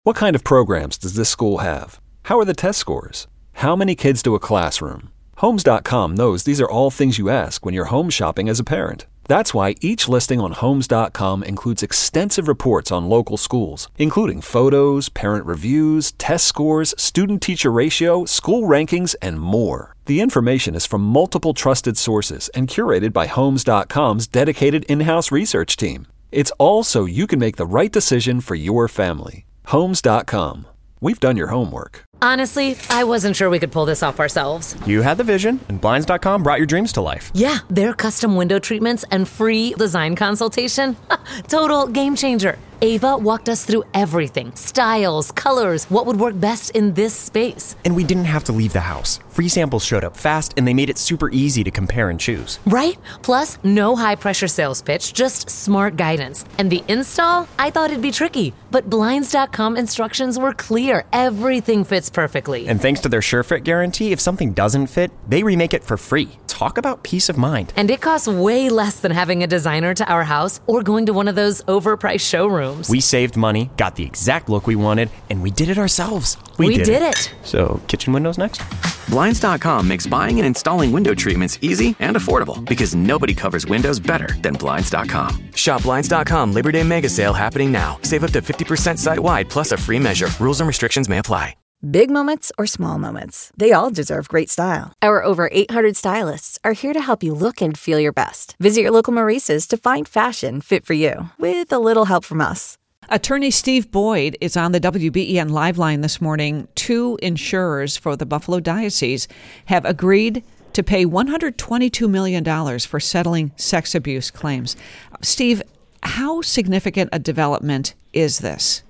What kind of programs does this school have? How are the test scores? How many kids do a classroom? Homes.com knows these are all things you ask when you're home shopping as a parent. That's why each listing on Homes.com includes extensive reports on local schools, including photos, parent reviews, test scores, student-teacher ratio, school rankings, and more. The information is from multiple trusted sources and curated by Homes.com's dedicated in-house research team. It's all so you can make the right decision for your family. Homes.com. We've done your homework. Honestly, I wasn't sure we could pull this off ourselves. You had the vision, and Blinds.com brought your dreams to life. Yeah, their custom window treatments and free design consultation. Total game changer. Ava walked us through everything. Styles, colors, what would work best in this space. And we didn't have to leave the house. Free samples showed up fast, and they made it super easy to compare and choose. Right? Plus, no high-pressure sales pitch, just smart guidance. And the install? I thought it'd be tricky, but Blinds.com instructions were clear. Everything fits perfectly. And thanks to their SureFit guarantee, if something doesn't fit, they remake it for free. Talk about peace of mind. And it costs way less than having a designer to our house or going to one of those overpriced showrooms. We saved money, got the exact look we wanted, and we did it ourselves. We did it. So, kitchen windows next? Blinds.com makes buying and installing window treatments easy and affordable because nobody covers windows better than Blinds.com. Shop Blinds.com Labor Day Mega Sale happening now. Save up to 50% site-wide plus a free measure. Rules and restrictions may apply. Big moments or small moments, they all deserve great style. Our over 800 stylists are here to help you look and feel your best. Visit your local Maurice's to find fashion fit for you, with a little help from us. Attorney Steve Boyd is on the WBEN Live Line this morning. 2 insurers for the Buffalo Diocese have agreed to pay $122 million for settling sex abuse claims. Steve, how significant a development is this?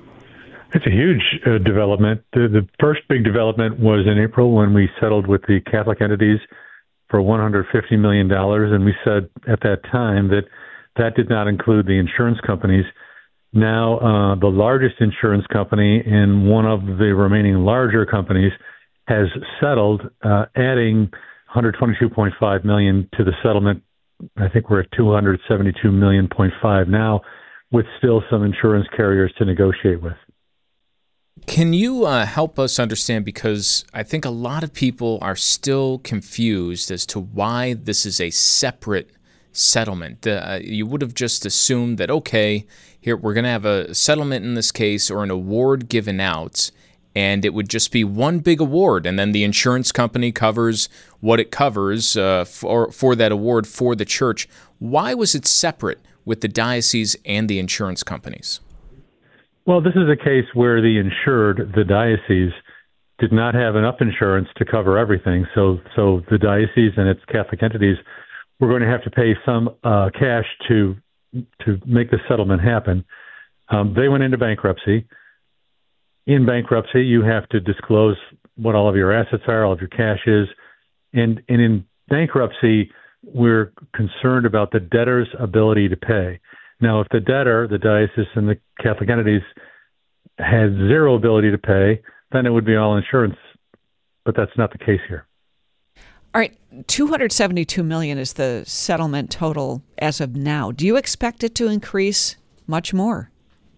It's a huge development. The first big development was in April when we settled with the Catholic entities for $150 million, and we said at that time that that did not include the insurance companies. Now, the largest insurance company and one of the remaining larger companies has settled, adding $122.5 million to the settlement. I think we're at $272.5 million now, with still some insurance carriers to negotiate with. Can you help us understand, because I think a lot of people are still confused as to why this is a separate settlement. You would have just assumed that, okay, here we're going to have a settlement in this case or an award given out, and it would just be one big award, and then the insurance company covers what it covers for that award for the church. Why was it separate with the diocese and the insurance companies? Well, this is a case where the insured, the diocese, did not have enough insurance to cover everything. So the diocese and its Catholic entities were going to have to pay some cash to make the settlement happen. They went into bankruptcy. In bankruptcy, you have to disclose what all of your assets are, all of your cash is. And in bankruptcy, we're concerned about the debtor's ability to pay. Now, if the debtor, the diocese and the Catholic entities, had zero ability to pay, then it would be all insurance. But that's not the case here. All right, $272 million is the settlement total as of now. Do you expect it to increase much more?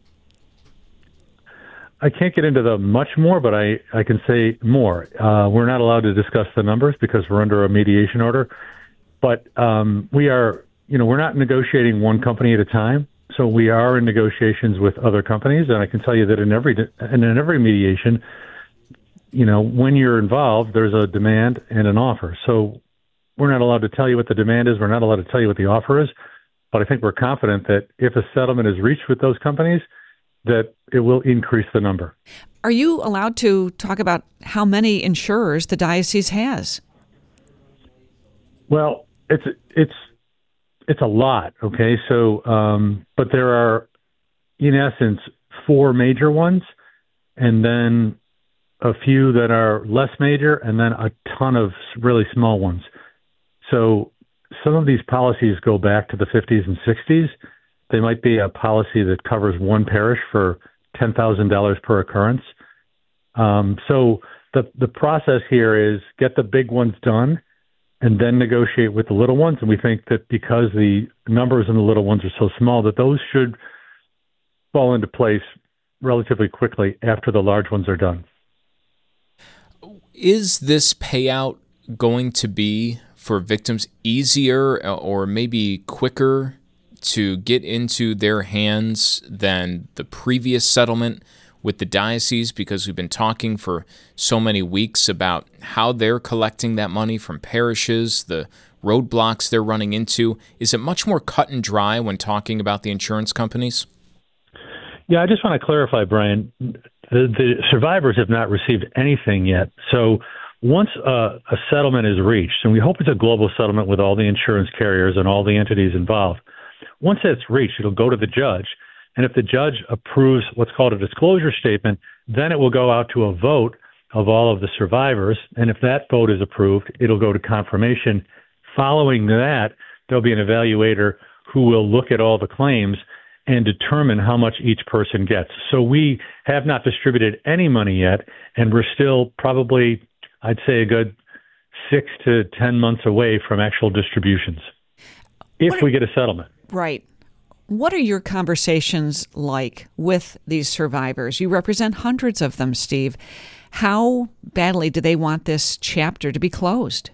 I can't get into the much more, but I can say more. We're not allowed to discuss the numbers because we're under a mediation order. But we are, we're not negotiating one company at a time. So we are in negotiations with other companies, and I can tell you that in every mediation, when you're involved, there's a demand and an offer. So we're not allowed to tell you what the demand is. We're not allowed to tell you what the offer is. But I think we're confident that if a settlement is reached with those companies, that it will increase the number. Are you allowed to talk about how many insurers the diocese has? Well, it's a lot, okay? So, but there are, in essence, 4 major ones, and then a few that are less major, and then a ton of really small ones. So some of these policies go back to the 50s and 60s. They might be a policy that covers one parish for $10,000 per occurrence. So the process here is get the big ones done and then negotiate with the little ones. And we think that because the numbers in the little ones are so small, that those should fall into place relatively quickly after the large ones are done. Is this payout going to be for victims easier or maybe quicker to get into their hands than the previous settlement with the diocese? Because we've been talking for so many weeks about how they're collecting that money from parishes, the roadblocks they're running into. Is it much more cut and dry when talking about the insurance companies? Yeah, I just want to clarify, Brian. The survivors have not received anything yet. So once a settlement is reached, and we hope it's a global settlement with all the insurance carriers and all the entities involved, once that's reached, it'll go to the judge. And if the judge approves what's called a disclosure statement, then it will go out to a vote of all of the survivors. And if that vote is approved, it'll go to confirmation. Following that, there'll be an evaluator who will look at all the claims and determine how much each person gets. So we have not distributed any money yet, and we're still probably, I'd say, a good 6 to 10 months away from actual distributions, if we get a settlement. Right. What are your conversations like with these survivors? You represent hundreds of them, Steve. How badly do they want this chapter to be closed?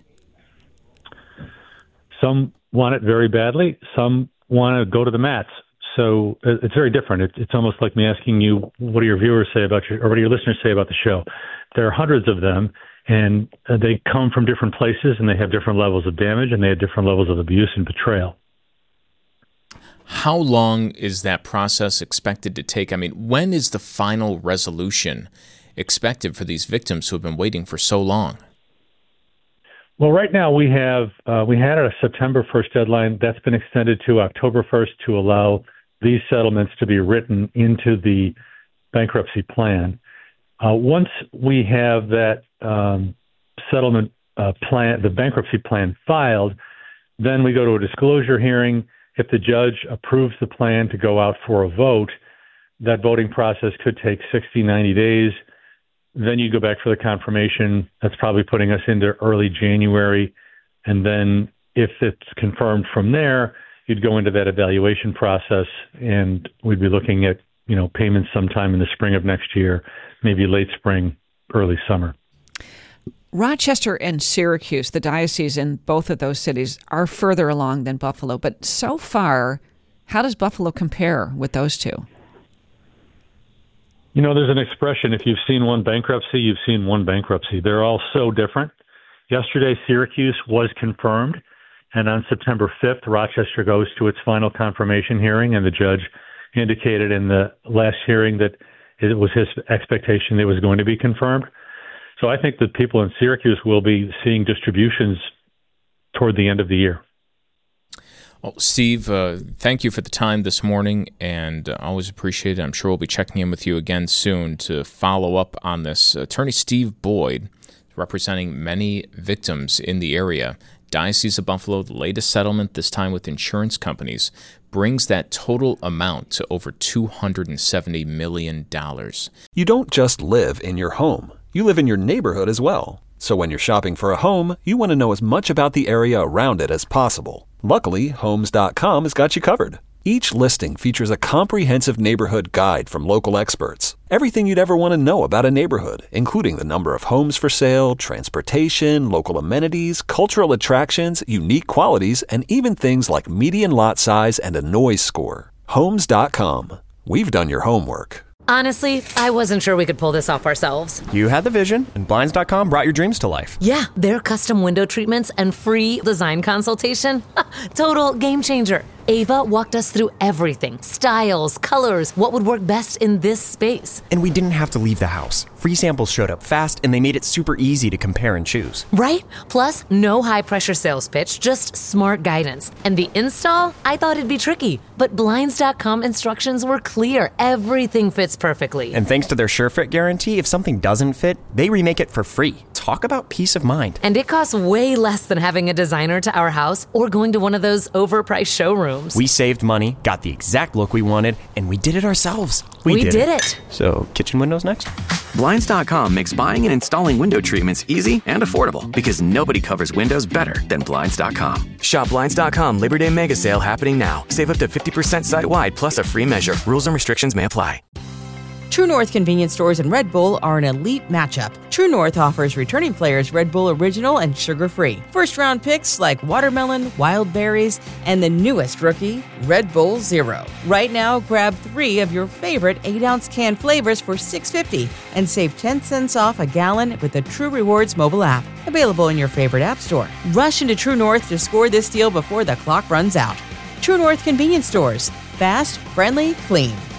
Some want it very badly. Some want to go to the mats. So it's very different. It's almost like me asking you, what do your viewers say about you, or what do your listeners say about the show? There are hundreds of them, and they come from different places, and they have different levels of damage, and they have different levels of abuse and betrayal. How long is that process expected to take? I mean, when is the final resolution expected for these victims who have been waiting for so long? Well, right now we had a September 1st deadline. That's been extended to October 1st to allow these settlements to be written into the bankruptcy plan. Once we have that settlement plan, the bankruptcy plan filed, then we go to a disclosure hearing. If the judge approves the plan to go out for a vote, that voting process could take 60, 90 days. Then you go back for the confirmation. That's probably putting us into early January. And then if it's confirmed from there, you'd go into that evaluation process, and we'd be looking at, payments sometime in the spring of next year, maybe late spring, early summer. Rochester and Syracuse, the diocese in both of those cities, are further along than Buffalo. But so far, how does Buffalo compare with those two? There's an expression, if you've seen one bankruptcy, you've seen one bankruptcy. They're all so different. Yesterday, Syracuse was confirmed, and on September 5th, Rochester goes to its final confirmation hearing, and the judge indicated in the last hearing that it was his expectation it was going to be confirmed. So I think that people in Syracuse will be seeing distributions toward the end of the year. Well, Steve, thank you for the time this morning, and always appreciate it. I'm sure we'll be checking in with you again soon to follow up on this. Attorney Steve Boyd, representing many victims in the area. Diocese of Buffalo, the latest settlement, this time with insurance companies, brings that total amount to over $270 million. You don't just live in your home. You live in your neighborhood as well. So when you're shopping for a home, you want to know as much about the area around it as possible. Luckily, Homes.com has got you covered. Each listing features a comprehensive neighborhood guide from local experts. Everything you'd ever want to know about a neighborhood, including the number of homes for sale, transportation, local amenities, cultural attractions, unique qualities, and even things like median lot size and a noise score. Homes.com. We've done your homework. Honestly, I wasn't sure we could pull this off ourselves. You had the vision, and Blinds.com brought your dreams to life. Yeah, their custom window treatments and free design consultation. Total game changer. Ava walked us through everything. Styles, colors, what would work best in this space. And we didn't have to leave the house. Free samples showed up fast, and they made it super easy to compare and choose. Right? Plus, no high-pressure sales pitch, just smart guidance. And the install? I thought it'd be tricky. But Blinds.com instructions were clear. Everything fits perfectly. And thanks to their SureFit guarantee, if something doesn't fit, they remake it for free. Talk about peace of mind. And it costs way less than having a designer to our house or going to one of those overpriced showrooms. We saved money, got the exact look we wanted, and we did it ourselves. We did it. So, kitchen windows next? Blinds.com makes buying and installing window treatments easy and affordable because nobody covers windows better than Blinds.com. Shop Blinds.com Labor Day Mega Sale happening now. Save up to 50% site-wide plus a free measure. Rules and restrictions may apply. True North convenience stores and Red Bull are an elite matchup. True North offers returning players Red Bull Original and sugar-free. First-round picks like watermelon, wild berries, and the newest rookie, Red Bull Zero. Right now, grab 3 of your favorite 8-ounce can flavors for $6.50 and save 10 cents off a gallon with the True Rewards mobile app. Available in your favorite app store. Rush into True North to score this deal before the clock runs out. True North convenience stores. Fast, friendly, clean.